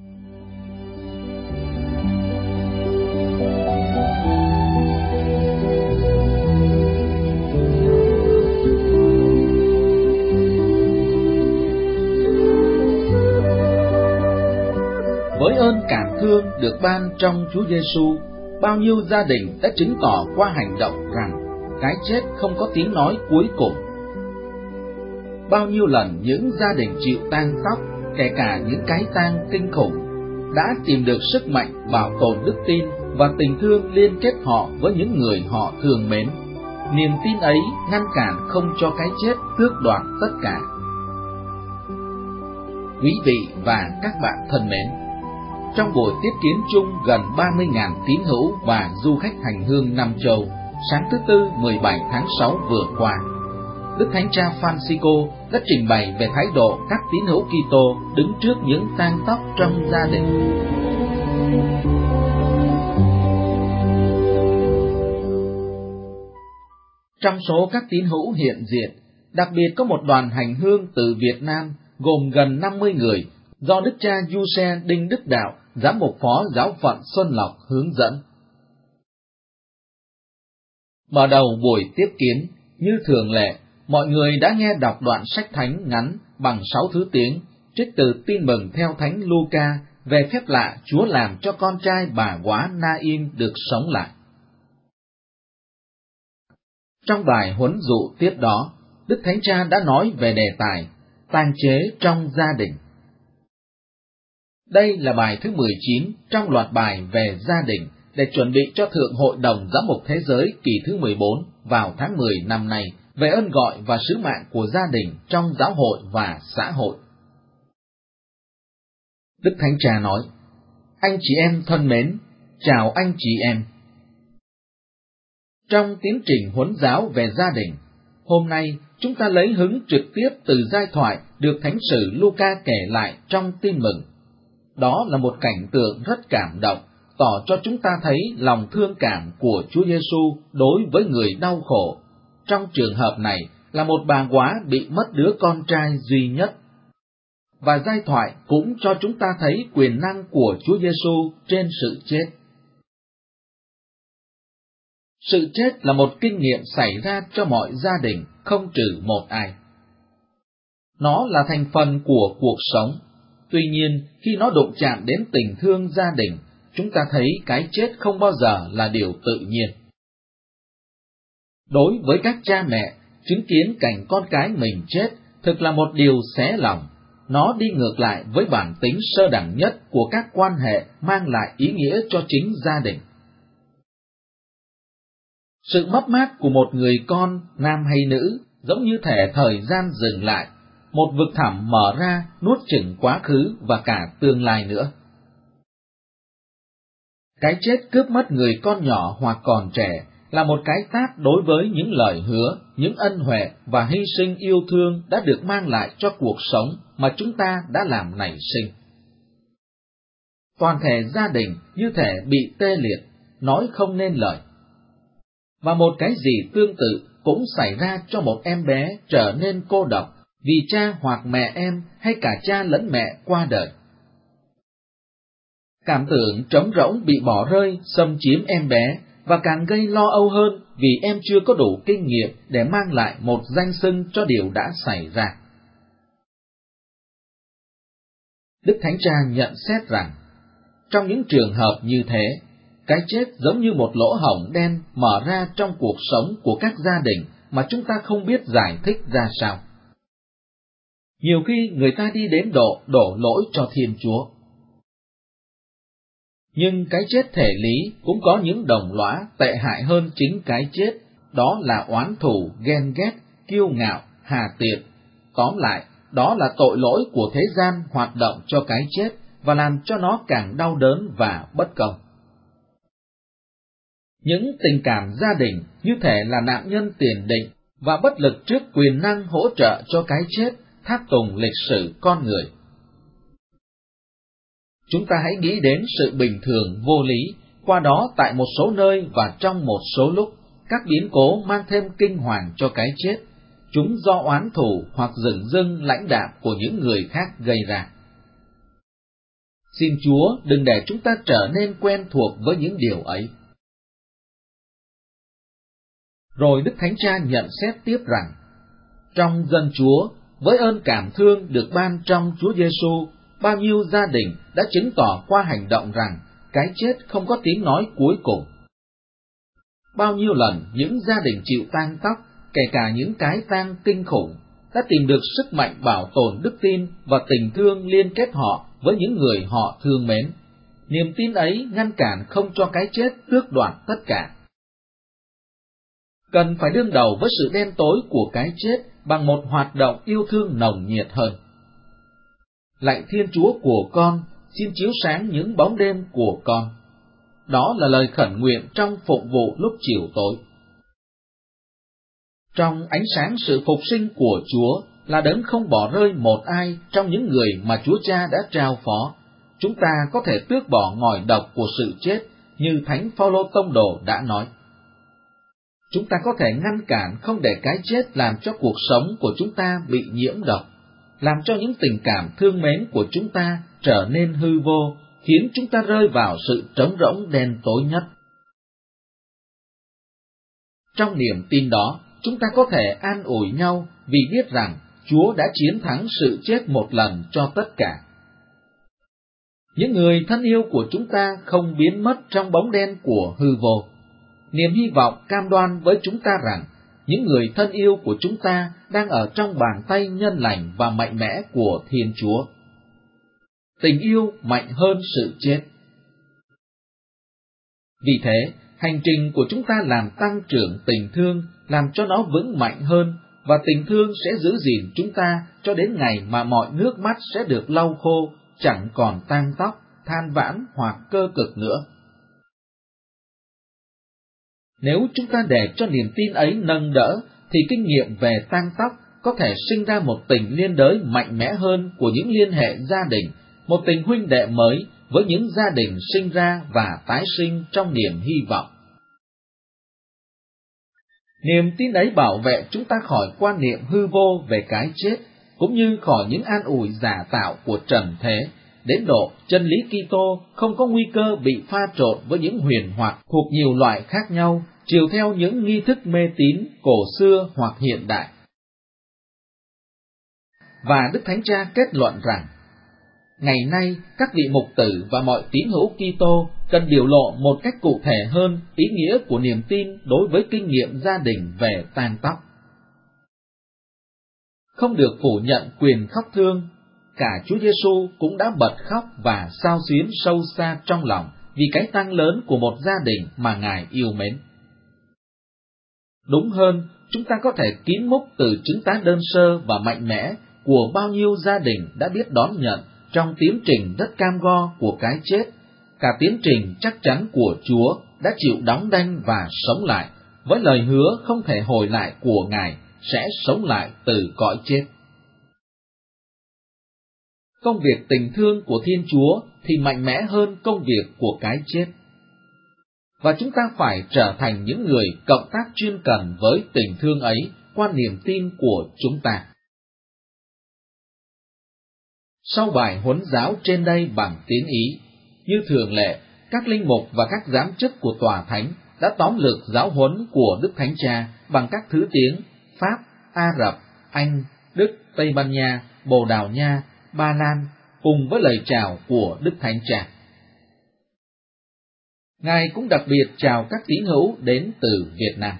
Với ơn cảm thương được ban trong Chúa Giêsu, bao nhiêu gia đình đã chứng tỏ qua hành động rằng cái chết không có tiếng nói cuối cùng. Bao nhiêu lần những gia đình chịu tang tóc, kể cả những cái tang kinh khủng, đã tìm được sức mạnh bảo tồn đức tin và tình thương liên kết họ với những người họ thương mến. Niềm tin ấy ngăn cản không cho cái chết tước đoạt tất cả. Quý vị và các bạn thân mến, trong buổi tiếp kiến chung gần ba mươi nghìn tín hữu và du khách hành hương năm châu, sáng thứ Tư mười bảy tháng sáu vừa qua, Đức Thánh Cha Francisco đã trình bày về thái độ các tín hữu Kitô đứng trước những tang tóc trong gia đình. Trong số các tín hữu hiện diện, đặc biệt có một đoàn hành hương từ Việt Nam gồm gần năm mươi người, do Đức cha Giuse Đinh Đức Đạo, giám mục phó giáo phận Xuân Lộc hướng dẫn. Mở đầu buổi tiếp kiến, như thường lệ, mọi người đã nghe đọc đoạn sách thánh ngắn bằng sáu thứ tiếng, trích từ Tin mừng theo Thánh Luca về phép lạ Chúa làm cho con trai bà góa Na-in được sống lại. Trong bài huấn dụ tiếp đó, Đức Thánh Cha đã nói về đề tài tang chế trong gia đình. Đây là bài thứ mười chín trong loạt bài về gia đình để chuẩn bị cho Thượng Hội đồng Giám mục Thế giới kỳ thứ mười bốn vào tháng mười năm nay về ơn gọi và sứ mạng của gia đình trong giáo hội và xã hội. Đức Thánh Cha nói: Anh chị em thân mến, chào anh chị em. Trong tiến trình huấn giáo về gia đình, hôm nay chúng ta lấy hứng trực tiếp từ giai thoại được Thánh sử Luca kể lại trong Tin mừng. Đó là một cảnh tượng rất cảm động, tỏ cho chúng ta thấy lòng thương cảm của Chúa Giêsu đối với người đau khổ. Trong trường hợp này là một bà góa bị mất đứa con trai duy nhất. Và giai thoại cũng cho chúng ta thấy quyền năng của Chúa Giêsu trên sự chết. Sự chết là một kinh nghiệm xảy ra cho mọi gia đình, không trừ một ai. Nó là thành phần của cuộc sống. Tuy nhiên, khi nó đụng chạm đến tình thương gia đình, chúng ta thấy cái chết không bao giờ là điều tự nhiên. Đối với các cha mẹ, chứng kiến cảnh con cái mình chết thực là một điều xé lòng. Nó đi ngược lại với bản tính sơ đẳng nhất của các quan hệ mang lại ý nghĩa cho chính gia đình. Sự mất mát của một người con, nam hay nữ, giống như thể thời gian dừng lại, một vực thẳm mở ra nuốt chửng quá khứ và cả tương lai nữa. Cái chết cướp mất người con nhỏ hoặc còn trẻ là một cái tát đối với những lời hứa, những ân huệ và hy sinh yêu thương đã được mang lại cho cuộc sống mà chúng ta đã làm nảy sinh. Toàn thể gia đình như thể bị tê liệt, nói không nên lời. Và một cái gì tương tự cũng xảy ra cho một em bé trở nên cô độc vì cha hoặc mẹ em hay cả cha lẫn mẹ qua đời. Cảm tưởng trống rỗng bị bỏ rơi xâm chiếm em bé và càng gây lo âu hơn vì em chưa có đủ kinh nghiệm để mang lại một danh xưng cho điều đã xảy ra. Đức Thánh Cha nhận xét rằng, trong những trường hợp như thế, cái chết giống như một lỗ hổng đen mở ra trong cuộc sống của các gia đình mà chúng ta không biết giải thích ra sao. Nhiều khi người ta đi đến độ đổ lỗi cho Thiên Chúa. Nhưng cái chết thể lý cũng có những đồng lõa tệ hại hơn chính cái chết, đó là oán thù, ghen ghét, kiêu ngạo, hà tiện. Tóm lại, đó là tội lỗi của thế gian hoạt động cho cái chết và làm cho nó càng đau đớn và bất công. Những tình cảm gia đình như thể là nạn nhân tiền định và bất lực trước quyền năng hỗ trợ cho cái chết, tháp tùng lịch sử con người. Chúng ta hãy nghĩ đến sự bình thường vô lý, qua đó tại một số nơi và trong một số lúc, các biến cố mang thêm kinh hoàng cho cái chết, chúng do oán thù hoặc dửng dưng lãnh đạm của những người khác gây ra. Xin Chúa đừng để chúng ta trở nên quen thuộc với những điều ấy. Rồi Đức Thánh Cha nhận xét tiếp rằng, trong dân Chúa, với ơn cảm thương được ban trong Chúa Giêsu, bao nhiêu gia đình đã chứng tỏ qua hành động rằng cái chết không có tiếng nói cuối cùng. Bao nhiêu lần những gia đình chịu tang tóc, kể cả những cái tang kinh khủng, đã tìm được sức mạnh bảo tồn đức tin và tình thương liên kết họ với những người họ thương mến. Niềm tin ấy ngăn cản không cho cái chết tước đoạt tất cả. Cần phải đương đầu với sự đen tối của cái chết bằng một hoạt động yêu thương nồng nhiệt hơn. Lạy Thiên Chúa của con, xin chiếu sáng những bóng đêm của con. Đó là lời khẩn nguyện trong phụng vụ lúc chiều tối. Trong ánh sáng sự phục sinh của Chúa là đấng không bỏ rơi một ai trong những người mà Chúa Cha đã trao phó, chúng ta có thể tước bỏ ngòi độc của sự chết như Thánh Phaolô Tông Đồ đã nói. Chúng ta có thể ngăn cản không để cái chết làm cho cuộc sống của chúng ta bị nhiễm độc, làm cho những tình cảm thương mến của chúng ta trở nên hư vô, khiến chúng ta rơi vào sự trống rỗng đen tối nhất. Trong niềm tin đó, chúng ta có thể an ủi nhau vì biết rằng Chúa đã chiến thắng sự chết một lần cho tất cả. Những người thân yêu của chúng ta không biến mất trong bóng đen của hư vô. Niềm hy vọng cam đoan với chúng ta rằng những người thân yêu của chúng ta đang ở trong bàn tay nhân lành và mạnh mẽ của Thiên Chúa. Tình yêu mạnh hơn sự chết. Vì thế, hành trình của chúng ta làm tăng trưởng tình thương, làm cho nó vững mạnh hơn, và tình thương sẽ giữ gìn chúng ta cho đến ngày mà mọi nước mắt sẽ được lau khô, chẳng còn tang tóc, than vãn hoặc cơ cực nữa. Nếu chúng ta để cho niềm tin ấy nâng đỡ, thì kinh nghiệm về tang tóc có thể sinh ra một tình liên đới mạnh mẽ hơn của những liên hệ gia đình, một tình huynh đệ mới với những gia đình sinh ra và tái sinh trong niềm hy vọng. Niềm tin ấy bảo vệ chúng ta khỏi quan niệm hư vô về cái chết, cũng như khỏi những an ủi giả tạo của trần thế, đến độ chân lý Kitô không có nguy cơ bị pha trộn với những huyền hoặc thuộc nhiều loại khác nhau, chiều theo những nghi thức mê tín cổ xưa hoặc hiện đại. Và Đức Thánh Cha kết luận rằng, ngày nay các vị mục tử và mọi tín hữu Kitô cần biểu lộ một cách cụ thể hơn ý nghĩa của niềm tin đối với kinh nghiệm gia đình về tang tóc. Không được phủ nhận quyền khóc thương, cả Chúa Giêsu cũng đã bật khóc và xao xuyến sâu xa trong lòng vì cái tang lớn của một gia đình mà Ngài yêu mến. Đúng hơn, chúng ta có thể kín múc từ chứng tá đơn sơ và mạnh mẽ của bao nhiêu gia đình đã biết đón nhận trong tiến trình rất cam go của cái chết, cả tiến trình chắc chắn của Chúa đã chịu đóng đanh và sống lại, với lời hứa không thể hồi lại của Ngài sẽ sống lại từ cõi chết. Công việc tình thương của Thiên Chúa thì mạnh mẽ hơn công việc của cái chết. Và chúng ta phải trở thành những người cộng tác chuyên cần với tình thương ấy qua niềm tin của chúng ta. Sau bài huấn giáo trên đây bằng tiếng Ý, như thường lệ, các linh mục và các giám chức của Tòa Thánh đã tóm lược giáo huấn của Đức Thánh Cha bằng các thứ tiếng Pháp, Ả Rập, Anh, Đức, Tây Ban Nha, Bồ Đào Nha, Ba Lan, cùng với lời chào của Đức Thánh Cha. Ngài cũng đặc biệt chào các tín hữu đến từ Việt Nam.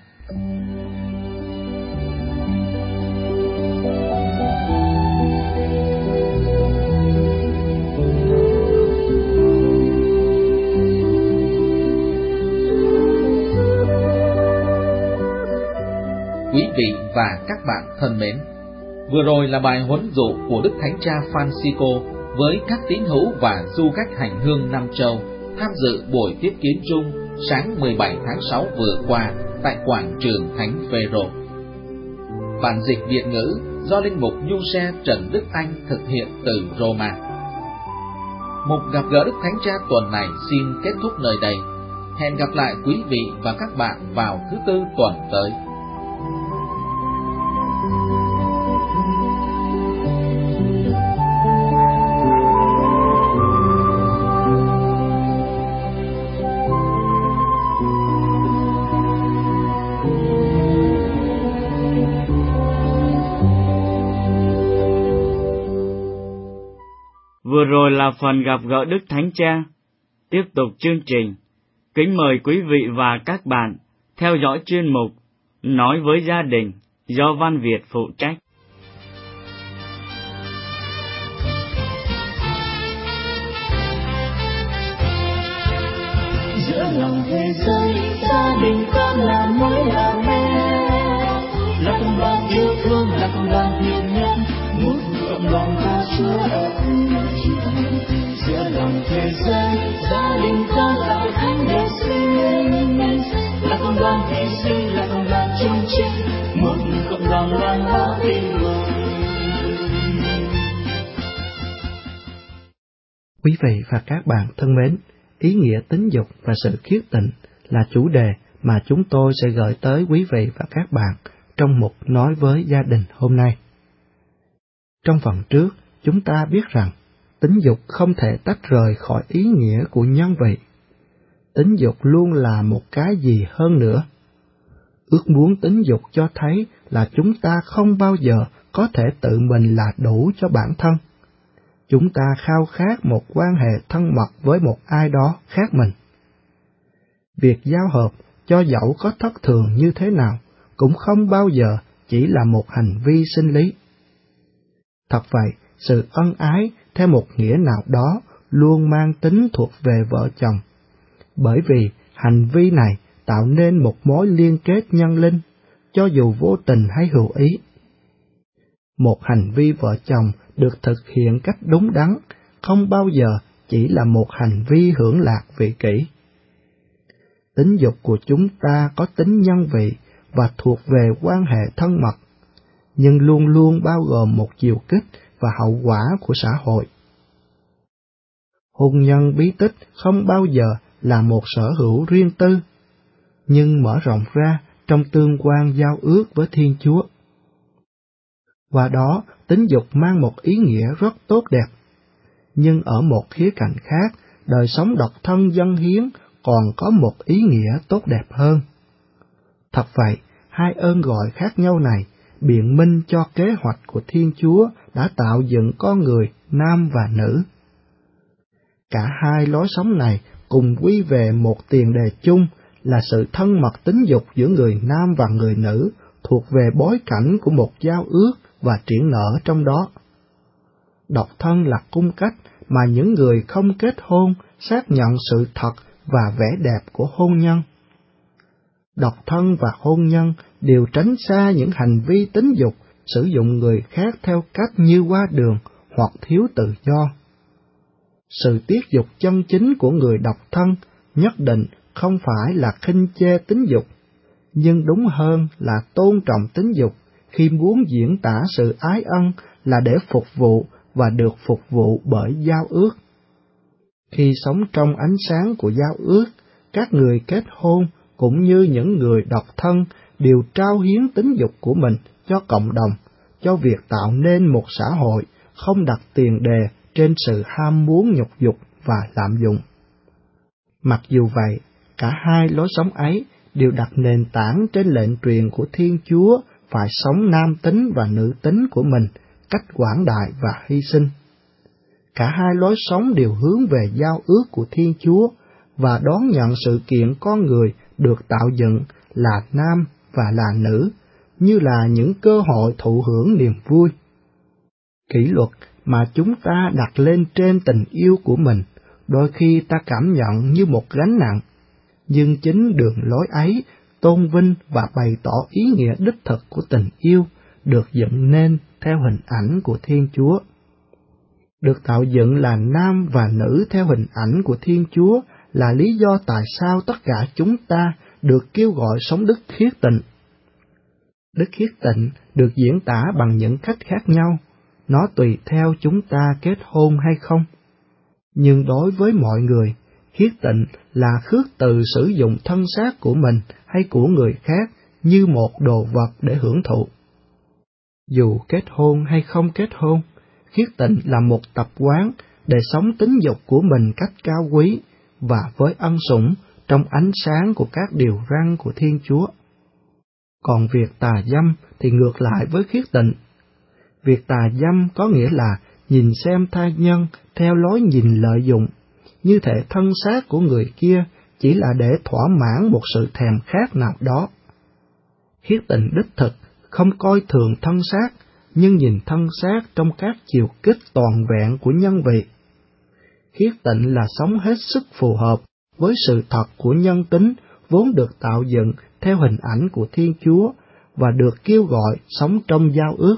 Quý vị và các bạn thân mến, vừa rồi là bài huấn dụ của Đức Thánh Cha Francisco với các tín hữu và du khách hành hương Nam Châu tham dự buổi tiếp kiến chung sáng mười bảy tháng sáu vừa qua tại quảng trường Thánh Phêrô. Bản dịch Việt ngữ do linh mục nhu xe Trần Đức Anh thực hiện từ Roma. Mục gặp gỡ Đức Thánh Cha tuần này xin kết thúc nơi đây. Hẹn gặp lại quý vị và các bạn vào thứ Tư tuần tới. Vừa rồi là phần gặp gỡ Đức Thánh Cha. Tiếp tục chương trình, kính mời quý vị và các bạn theo dõi chuyên mục Nói với gia đình do Văn Việt phụ trách. Giữa lòng thế giới, gia đình con là mối là mẹ, là cộng đoàn yêu thương, là cộng đoàn hiền nhân, một cộng đoàn của Chúa ở giữa lòng thế giới, gia đình con là thánh đệ sinh, là cộng đoàn hy sinh, là cộng đoàn chung chiến, một cộng đoàn loan báo tin mừng. Quý vị và các bạn thân mến, ý nghĩa tính dục và sự khiết tịnh là chủ đề mà chúng tôi sẽ gửi tới quý vị và các bạn trong mục Nói với gia đình hôm nay. Trong phần trước, chúng ta biết rằng tính dục không thể tách rời khỏi ý nghĩa của nhân vị. Tính dục luôn là một cái gì hơn nữa. Ước muốn tính dục cho thấy là chúng ta không bao giờ có thể tự mình là đủ cho bản thân. Chúng ta khao khát một quan hệ thân mật với một ai đó khác mình. Việc giao hợp, cho dẫu có thất thường như thế nào, cũng không bao giờ chỉ là một hành vi sinh lý. Thật vậy, sự ân ái theo một nghĩa nào đó luôn mang tính thuộc về vợ chồng, bởi vì hành vi này tạo nên một mối liên kết nhân linh, cho dù vô tình hay hữu ý. Một hành vi vợ chồng được thực hiện cách đúng đắn, không bao giờ chỉ là một hành vi hưởng lạc vị kỷ. Tính dục của chúng ta có tính nhân vị và thuộc về quan hệ thân mật, nhưng luôn luôn bao gồm một chiều kích và hậu quả của xã hội. Hôn nhân bí tích không bao giờ là một sở hữu riêng tư, nhưng mở rộng ra trong tương quan giao ước với Thiên Chúa. Qua đó, tính dục mang một ý nghĩa rất tốt đẹp, nhưng ở một khía cạnh khác, đời sống độc thân dâng hiến còn có một ý nghĩa tốt đẹp hơn. Thật vậy, hai ơn gọi khác nhau này biện minh cho kế hoạch của Thiên Chúa đã tạo dựng con người nam và nữ. Cả hai lối sống này cùng quy về một tiền đề chung là sự thân mật tính dục giữa người nam và người nữ thuộc về bối cảnh của một giao ước và triển nở trong đó. Độc thân là cung cách mà những người không kết hôn xác nhận sự thật và vẻ đẹp của hôn nhân. Độc thân và hôn nhân đều tránh xa những hành vi tính dục, sử dụng người khác theo cách như qua đường hoặc thiếu tự do. Sự tiết dục chân chính của người độc thân nhất định không phải là khinh chê tính dục, nhưng đúng hơn là tôn trọng tính dục khi muốn diễn tả sự ái ân là để phục vụ và được phục vụ bởi giao ước. Khi sống trong ánh sáng của giao ước, các người kết hôn cũng như những người độc thân đều trao hiến tính dục của mình cho cộng đồng, cho việc tạo nên một xã hội không đặt tiền đề trên sự ham muốn nhục dục và lạm dụng. Mặc dù vậy, cả hai lối sống ấy đều đặt nền tảng trên lệnh truyền của Thiên Chúa phải sống nam tính và nữ tính của mình cách quảng đại và hy sinh. Cả hai lối sống đều hướng về giao ước của Thiên Chúa và đón nhận sự kiện con người được tạo dựng là nam và là nữ, như là những cơ hội thụ hưởng niềm vui. Kỷ luật mà chúng ta đặt lên trên tình yêu của mình, đôi khi ta cảm nhận như một gánh nặng, nhưng chính đường lối ấy tôn vinh và bày tỏ ý nghĩa đích thực của tình yêu được dựng nên theo hình ảnh của Thiên Chúa. Được tạo dựng là nam và nữ theo hình ảnh của Thiên Chúa là lý do tại sao tất cả chúng ta được kêu gọi sống đức khiết tịnh. Đức khiết tịnh được diễn tả bằng những cách khác nhau, nó tùy theo chúng ta kết hôn hay không. Nhưng đối với mọi người, khiết tịnh là khước từ sử dụng thân xác của mình hay của người khác như một đồ vật để hưởng thụ. Dù kết hôn hay không kết hôn, khiết tịnh là một tập quán để sống tính dục của mình cách cao quý và với ân sủng trong ánh sáng của các điều răn của Thiên Chúa. Còn việc tà dâm thì ngược lại với khiết tịnh. Việc tà dâm có nghĩa là nhìn xem tha nhân theo lối nhìn lợi dụng, như thể thân xác của người kia chỉ là để thỏa mãn một sự thèm khát nào đó. Khiết tịnh đích thực không coi thường thân xác, nhưng nhìn thân xác trong các chiều kích toàn vẹn của nhân vị. Khiết tịnh là sống hết sức phù hợp với sự thật của nhân tính vốn được tạo dựng theo hình ảnh của Thiên Chúa và được kêu gọi sống trong giao ước.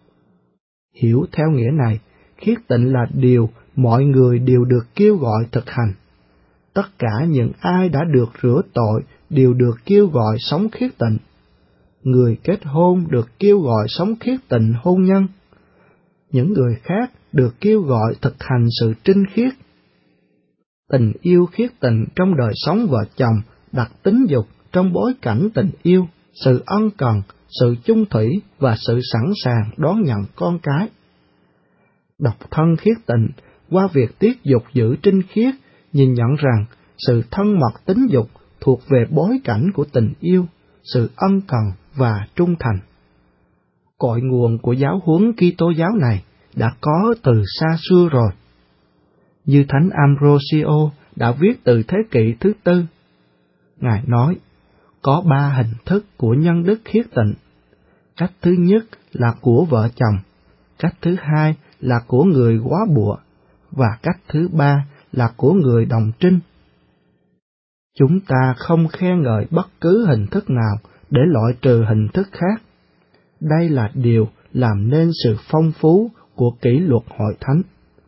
Hiểu theo nghĩa này, khiết tịnh là điều mọi người đều được kêu gọi thực hành. Tất cả những ai đã được rửa tội đều được kêu gọi sống khiết tịnh. Người kết hôn được kêu gọi sống khiết tịnh hôn nhân. Những người khác được kêu gọi thực hành sự trinh khiết. Tình yêu khiết tịnh trong đời sống vợ chồng đặt tính dục trong bối cảnh tình yêu, sự ân cần, sự chung thủy và sự sẵn sàng đón nhận con cái. Độc thân khiết tịnh qua việc tiết dục giữ trinh khiết, nhìn nhận rằng sự thân mật tính dục thuộc về bối cảnh của tình yêu, sự ân cần và trung thành. Cội nguồn của giáo huấn Kitô giáo này đã có từ xa xưa rồi. Như Thánh Ambrosio đã viết từ thế kỷ thứ tư, Ngài nói, có ba hình thức của nhân đức khiết tịnh. Cách thứ nhất là của vợ chồng, cách thứ hai là của người góa bụa, và cách thứ ba là của người đồng trinh. Chúng ta không khen ngợi bất cứ hình thức nào để loại trừ hình thức khác. Đây là điều làm nên sự phong phú của kỷ luật hội thánh.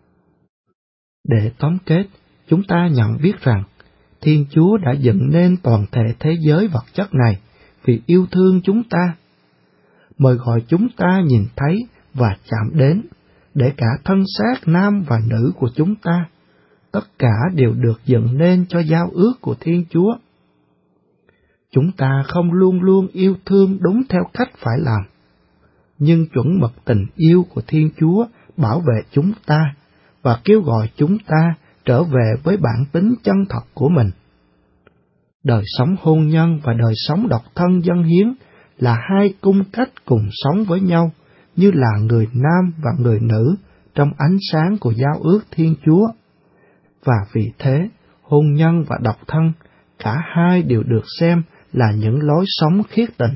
Để tóm kết, chúng ta nhận biết rằng Thiên Chúa đã dựng nên toàn thể thế giới vật chất này vì yêu thương chúng ta. Mời gọi chúng ta nhìn thấy và chạm đến, để cả thân xác nam và nữ của chúng ta, tất cả đều được dựng nên cho giao ước của Thiên Chúa. Chúng ta không luôn luôn yêu thương đúng theo cách phải làm, nhưng chuẩn mực tình yêu của Thiên Chúa bảo vệ chúng ta và kêu gọi chúng ta trở về với bản tính chân thật của mình. Đời sống hôn nhân và đời sống độc thân dâng hiến là hai cung cách cùng sống với nhau như là người nam và người nữ trong ánh sáng của giao ước Thiên Chúa. Và vì thế, hôn nhân và độc thân, cả hai đều được xem là những lối sống khiết tịnh.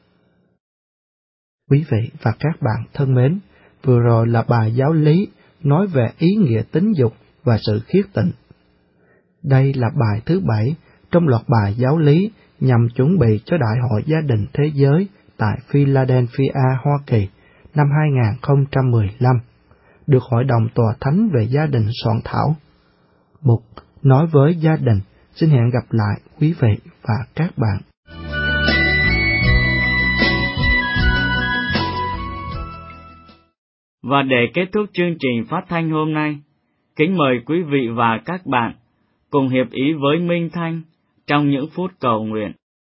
Quý vị và các bạn thân mến, vừa rồi là bài giáo lý nói về ý nghĩa tính dục và sự khiết tịnh. Đây là bài thứ bảy trong loạt bài giáo lý nhằm chuẩn bị cho Đại hội Gia đình Thế giới tại Philadelphia, Hoa Kỳ năm hai không một lăm, được Hội đồng Tòa Thánh về Gia đình soạn thảo. Mục Nói với Gia đình xin hẹn gặp lại quý vị và các bạn. Và để kết thúc chương trình phát thanh hôm nay, kính mời quý vị và các bạn cùng hiệp ý với Minh Thanh trong những phút cầu nguyện.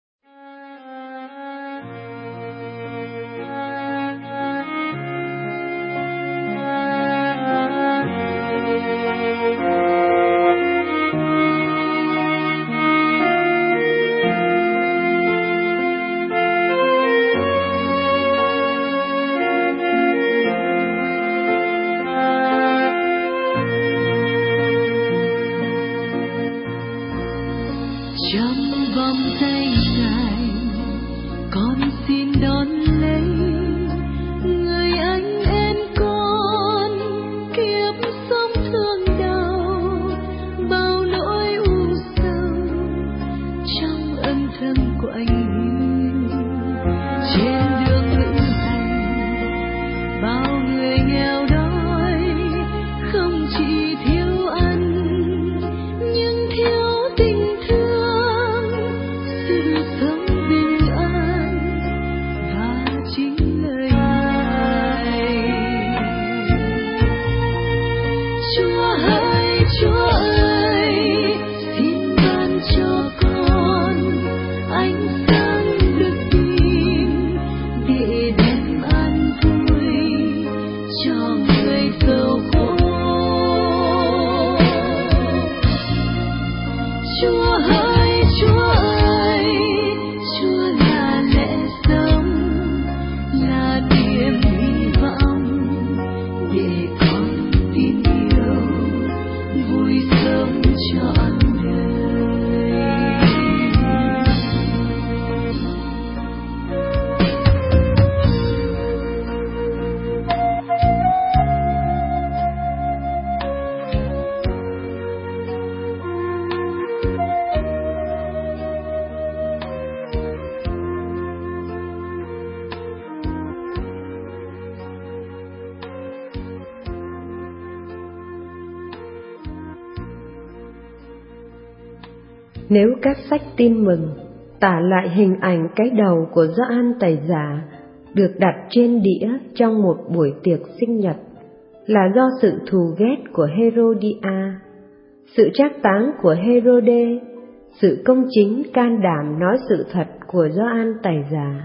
Nếu các sách tin mừng tả lại hình ảnh cái đầu của Gioan Tẩy Giả được đặt trên đĩa trong một buổi tiệc sinh nhật là do sự thù ghét của Herodia, sự trác táng của Herode, sự công chính can đảm nói sự thật của Gioan Tẩy Giả,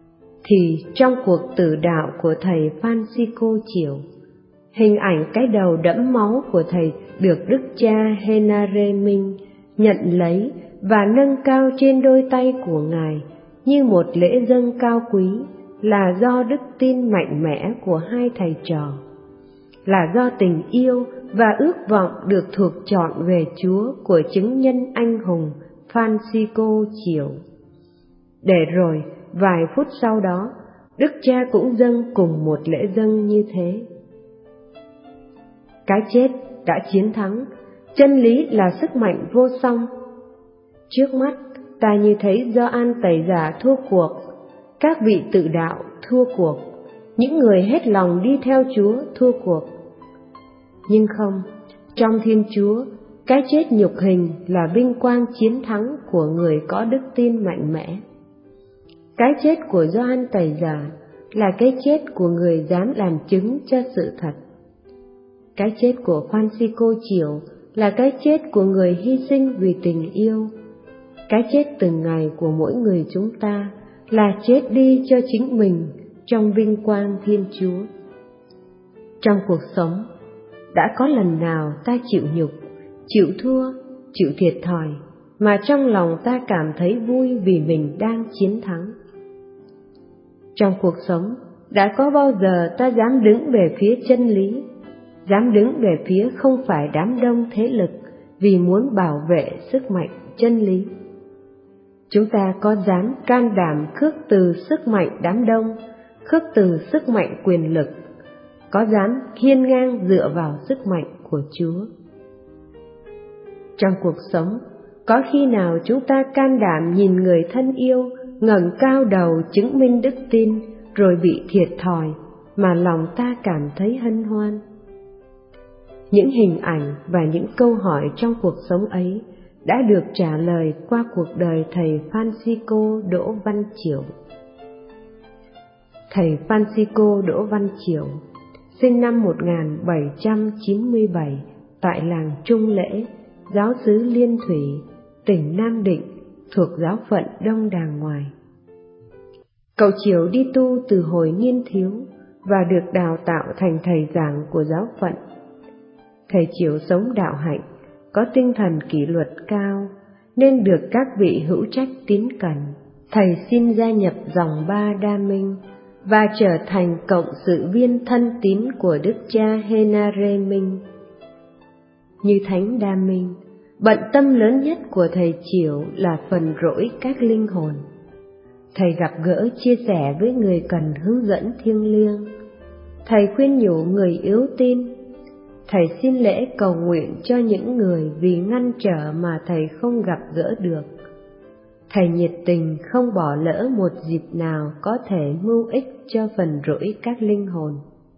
thì trong cuộc tử đạo của thầy Francisco Chiểu, hình ảnh cái đầu đẫm máu của thầy được Đức cha Henare Minh nhận lấy và nâng cao trên đôi tay của Ngài như một lễ dâng cao quý là do đức tin mạnh mẽ của hai thầy trò, là do tình yêu và ước vọng được thuộc chọn về Chúa của chứng nhân anh hùng Francisco Chiểu. Để rồi, vài phút sau đó, Đức Cha cũng dâng cùng một lễ dâng như thế. Cái chết đã chiến thắng, chân lý là sức mạnh vô song. Trước mắt, ta như thấy Gioan Tẩy Giả thua cuộc, các vị tự đạo thua cuộc, những người hết lòng đi theo Chúa thua cuộc. Nhưng không, trong Thiên Chúa, cái chết nhục hình là vinh quang chiến thắng của người có đức tin mạnh mẽ. Cái chết của Gioan Tẩy Giả là cái chết của người dám làm chứng cho sự thật. Cái chết của Francisco Chiểu là cái chết của người hy sinh vì tình yêu. Cái chết từng ngày của mỗi người chúng ta là chết đi cho chính mình trong vinh quang Thiên Chúa. Trong cuộc sống, đã có lần nào ta chịu nhục, chịu thua, chịu thiệt thòi, mà trong lòng ta cảm thấy vui vì mình đang chiến thắng? Trong cuộc sống, đã có bao giờ ta dám đứng về phía chân lý, dám đứng về phía không phải đám đông thế lực vì muốn bảo vệ sức mạnh chân lý? Chúng ta có dám can đảm khước từ sức mạnh đám đông, khước từ sức mạnh quyền lực, có dám hiên ngang dựa vào sức mạnh của Chúa? Trong cuộc sống, có khi nào chúng ta can đảm nhìn người thân yêu ngẩng cao đầu chứng minh đức tin rồi bị thiệt thòi mà lòng ta cảm thấy hân hoan? Những hình ảnh và những câu hỏi trong cuộc sống ấy đã được trả lời qua cuộc đời thầy Francisco Đỗ Văn Chiểu. Thầy Francisco Đỗ Văn Chiểu sinh năm một nghìn bảy trăm chín mươi bảy tại làng Trung Lễ, giáo xứ Liên Thủy, tỉnh Nam Định, thuộc giáo phận Đông Đàng Ngoài. Cậu Chiểu đi tu từ hồi niên thiếu và được đào tạo thành thầy giảng của giáo phận. Thầy Chiểu sống đạo hạnh, có tinh thần kỷ luật cao, nên được các vị hữu trách tín cẩn. Thầy xin gia nhập dòng Ba Đa Minh và trở thành cộng sự viên thân tín của Đức Cha Henare Minh. Như Thánh Đa Minh, bận tâm lớn nhất của thầy Chiểu là phần rỗi các linh hồn. Thầy gặp gỡ chia sẻ với người cần hướng dẫn thiêng liêng. Thầy khuyên nhủ người yếu tin. Thầy xin lễ cầu nguyện cho những người vì ngăn trở mà thầy không gặp gỡ được. Thầy nhiệt tình không bỏ lỡ một dịp nào có thể mưu ích cho phần rỗi các linh hồn.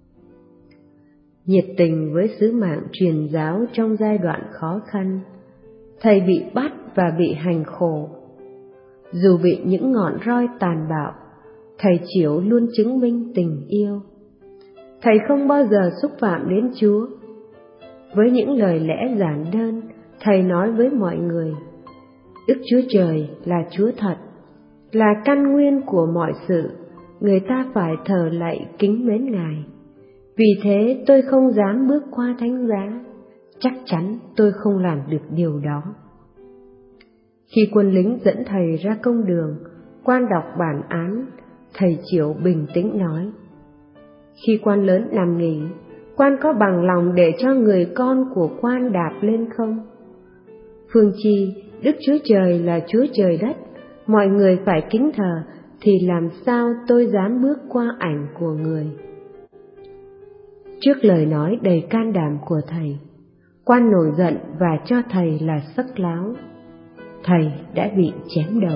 Nhiệt tình với sứ mạng truyền giáo trong giai đoạn khó khăn, thầy bị bắt và bị hành khổ. Dù bị những ngọn roi tàn bạo, thầy Chiểu luôn chứng minh tình yêu. Thầy không bao giờ xúc phạm đến Chúa. Với những lời lẽ giản đơn, thầy nói với mọi người: Đức Chúa Trời là Chúa thật, là căn nguyên của mọi sự, người ta phải thờ lạy kính mến Ngài. Vì thế tôi không dám bước qua thánh giá, chắc chắn tôi không làm được điều đó. Khi quân lính dẫn thầy ra công đường, quan đọc bản án, thầy Chiểu bình tĩnh nói: Khi quan lớn nằm nghỉ, quan có bằng lòng để cho người con của quan đạp lên không? Phương chi Đức Chúa Trời là Chúa trời đất, mọi người phải kính thờ, thì làm sao tôi dám bước qua ảnh của người? Trước lời nói đầy can đảm của thầy, quan nổi giận và cho thầy là sắc láo. Thầy đã bị chém đầu.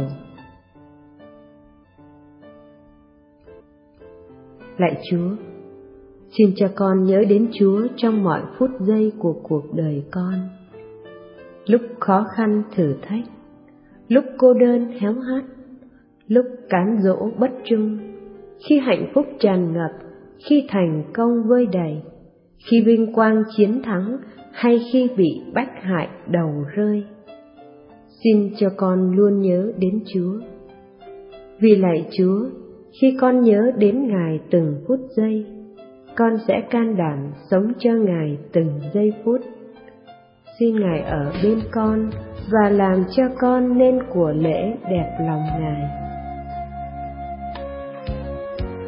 Lạy Chúa, xin cho con nhớ đến Chúa trong mọi phút giây của cuộc đời con. Lúc khó khăn thử thách, lúc cô đơn héo hắt, lúc cám dỗ bất trung, khi hạnh phúc tràn ngập, khi thành công vơi đầy, khi vinh quang chiến thắng hay khi bị bách hại đầu rơi. Xin cho con luôn nhớ đến Chúa. Vì lạy Chúa, khi con nhớ đến Ngài từng phút giây, con sẽ can đảm sống cho Ngài từng giây phút. Xin Ngài ở bên con và làm cho con nên của lễ đẹp lòng Ngài.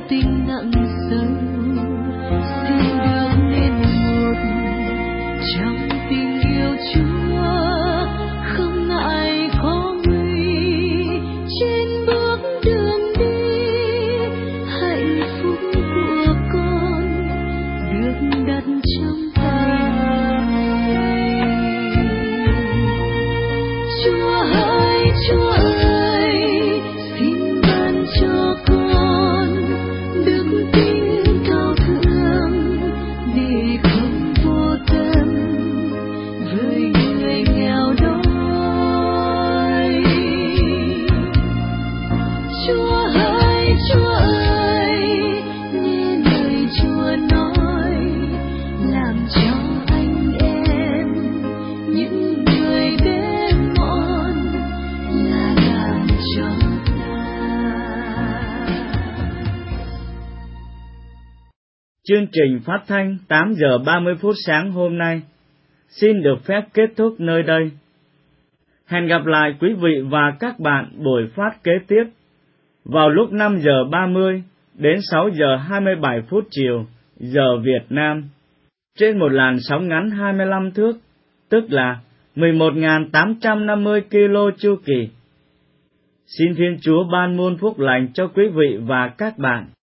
tình nặng sâu, xin được nên một trong tình yêu Chúa, không ngại khó nguy trên bước đường đi. Hạnh phúc của con được đặt trong tay Ngài. Chúa ơi, Chúa ơi, xin ban cho con đức tin cao thượng để không vô tâm với người nghèo đói. Chúa ơi, Chúa ơi, nghe lời Chúa nói, làm cho anh em những người bé mọn là làm cho ta. Chương trình phát thanh tám giờ ba mươi phút sáng hôm nay xin được phép kết thúc nơi đây. Hẹn gặp lại quý vị và các bạn buổi phát kế tiếp vào lúc năm giờ ba mươi đến sáu giờ hai mươi bảy phút chiều giờ Việt Nam trên một làn sóng ngắn hai mươi lăm thước, tức là mười một nghìn tám trăm năm mươi ki lô chu kỳ. Xin Thiên Chúa ban muôn phúc lành cho quý vị và các bạn.